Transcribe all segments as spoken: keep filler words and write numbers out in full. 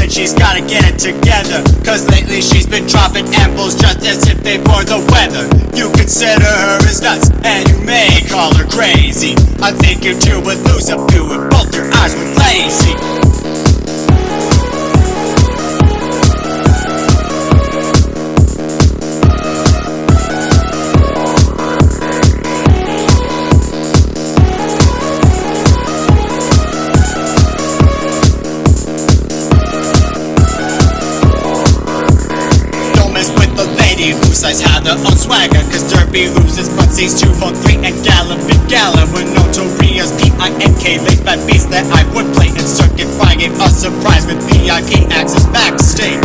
and she's gotta get it together. Cause lately she's been dropping M-balls just as if they were the weather. You consider her as nuts, and you may call her crazy. I think you two would lose a few if both your eyes were lazy. Who size had their own swagger, cause Derby loses but sees two for three and Gallon big Gallon with notorious P I N K late fat beats that I would play in Circuit Friday. A surprise with V I P access backstage.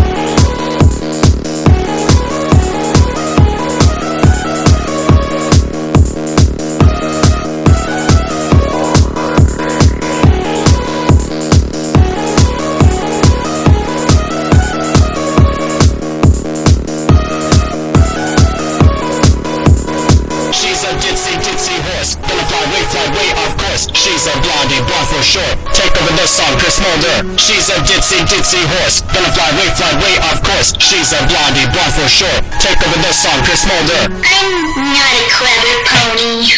She's a blondie, blonde for sure. Take over this song, Chris Mulder. She's a ditzy, ditzy horse. Gonna fly way, fly way, of course. She's a blondie, blonde for sure. Take over this song, Chris Mulder. I'm not a clever pony.